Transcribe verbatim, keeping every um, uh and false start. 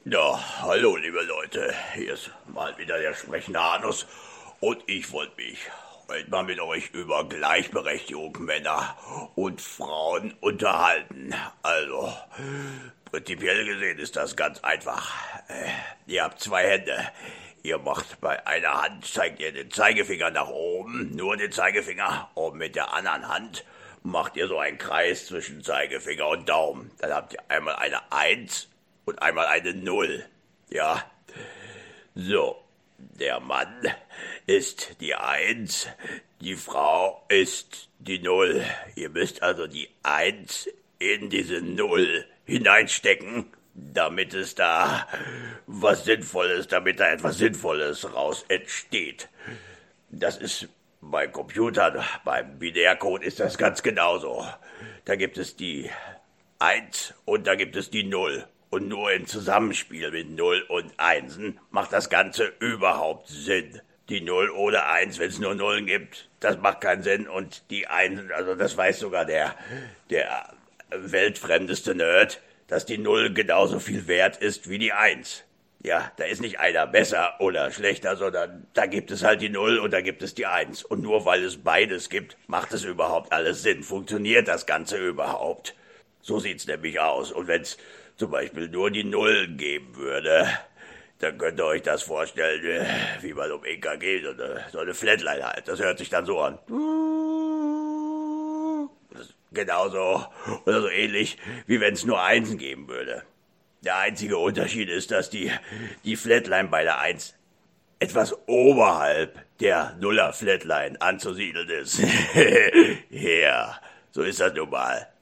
Ja, hallo liebe Leute, hier ist mal wieder der sprechende Anus und ich wollte mich heute mal mit euch über Gleichberechtigung Männer und Frauen unterhalten. Also, prinzipiell gesehen ist das ganz einfach. Äh, ihr habt zwei Hände. Ihr macht bei einer Hand, zeigt ihr den Zeigefinger nach oben, nur den Zeigefinger, und mit der anderen Hand macht ihr so einen Kreis zwischen Zeigefinger und Daumen. Dann habt ihr einmal eine Eins und einmal eine Null. Ja, so, der Mann ist die Eins, die Frau ist die Null. Ihr müsst also die Eins in diese Null hineinstecken, damit es da was Sinnvolles, damit da etwas Sinnvolles raus entsteht. Das ist bei Computern, beim Binärcode ist das ganz genauso. Da gibt es die Eins und da gibt es die Null. Und nur im Zusammenspiel mit Null und Einsen macht das Ganze überhaupt Sinn. Die Null oder Eins, wenn es nur Nullen gibt, das macht keinen Sinn. Und die Einsen, also das weiß sogar der, der weltfremdeste Nerd, dass die Null genauso viel wert ist wie die Eins. Ja, da ist nicht einer besser oder schlechter, sondern da gibt es halt die Null und da gibt es die Eins. Und nur weil es beides gibt, macht es überhaupt alles Sinn. Funktioniert das Ganze überhaupt? So sieht's nämlich aus. Und wenn's zum Beispiel nur die Null geben würde, dann könnt ihr euch das vorstellen, wie man um E K G, so eine, so eine Flatline halt. Das hört sich dann so an. Das ist genauso oder so ähnlich, wie wenn es nur Einsen geben würde. Der einzige Unterschied ist, dass die, die Flatline bei der Eins etwas oberhalb der Nuller-Flatline anzusiedeln ist. Ja, so ist das nun mal.